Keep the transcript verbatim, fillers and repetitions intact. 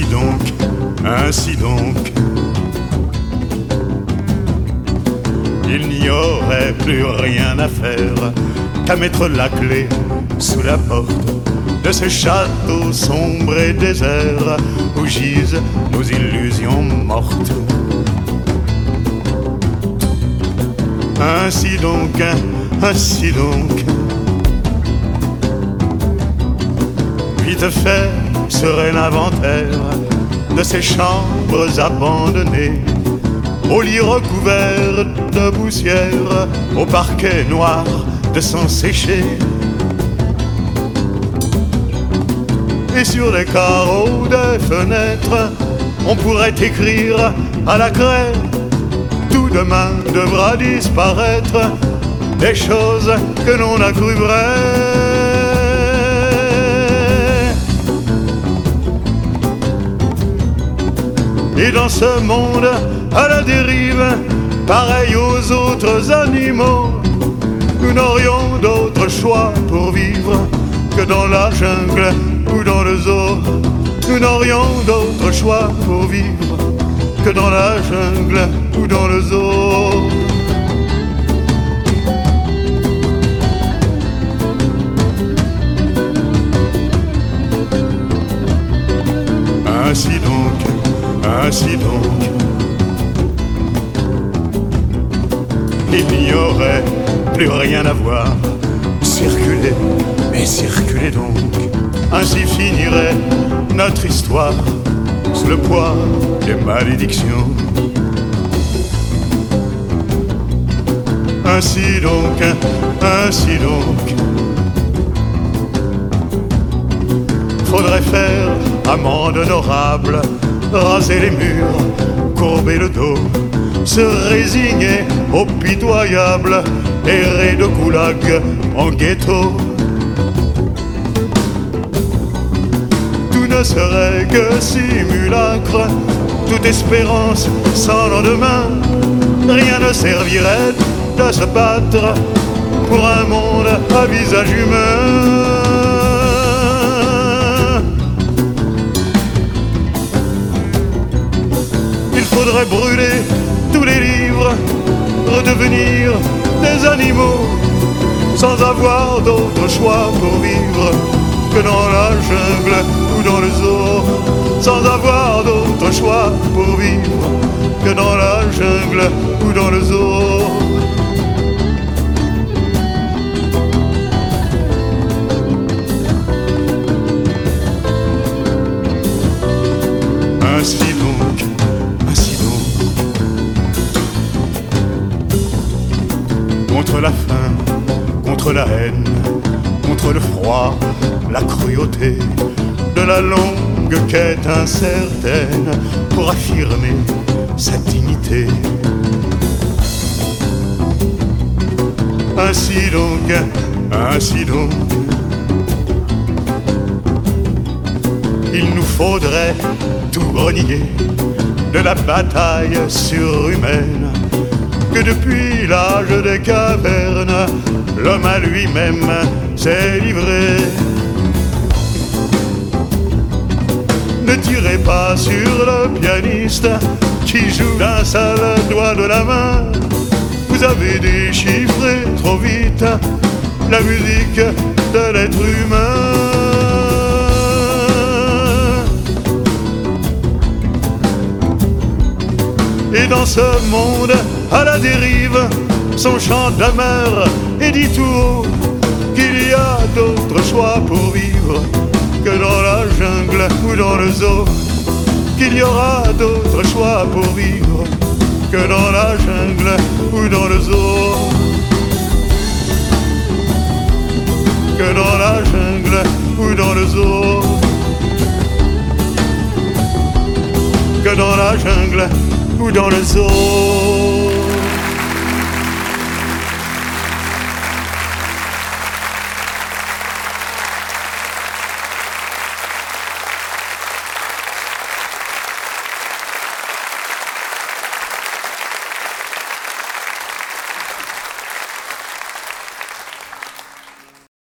donc, ainsi donc, il n'y aurait plus rien à faire qu'à mettre la clé sous la porte de ce château sombre et désert où gisent nos illusions mortes. Ainsi donc, ainsi donc, vite fait serait l'inventaire de ces chambres abandonnées, aux lits recouverts de poussière, au parquet noir de sang séché. Et sur les carreaux des fenêtres, on pourrait écrire à la craie: tout demain devra disparaître, des choses que l'on a cru vraies. Et dans ce monde à la dérive, pareil aux autres animaux, nous n'aurions d'autre choix pour vivre que dans la jungle ou dans le zoo. Nous n'aurions d'autre choix pour vivre que dans la jungle ou dans le zoo. Ainsi donc, ainsi donc, il n'y aurait plus rien à voir. Circulez, mais circulez donc. Ainsi finirait notre histoire sous le poids des malédictions. Ainsi donc, ainsi donc, faudrait faire amende honorable, raser les murs, courber le dos, se résigner au pitoyable, errer de goulag en ghetto. Tout ne serait que simulacre, toute espérance sans lendemain. Rien ne servirait de se battre pour un monde à visage humain. Il faudrait brûler tous les livres, redevenir des animaux, sans avoir d'autre choix pour vivre que dans la jungle ou dans le zoo. Sans avoir d'autre choix pour vivre que dans la jungle ou dans le zoo. Ainsi donc, ainsi donc, contre la faim, contre la haine, contre le froid, la cruauté de la longue quête incertaine pour affirmer sa dignité. Ainsi donc, ainsi donc, il nous faudrait tout renier de la bataille surhumaine que depuis l'âge des cavernes, l'homme à lui-même s'est livré. Ne tirez pas sur le pianiste qui joue d'un seul doigt de la main. Vous avez déchiffré trop vite la musique de l'être humain. Et dans ce monde à la dérive, son chant d'amer et dit tout haut qu'il y a d'autres choix pour vivre que dans la jungle ou dans le zoo. Qu'il y aura d'autres choix pour vivre que dans la jungle ou dans le zoo. Que dans la jungle ou dans le zoo. Que dans la jungle ou dans le zoo.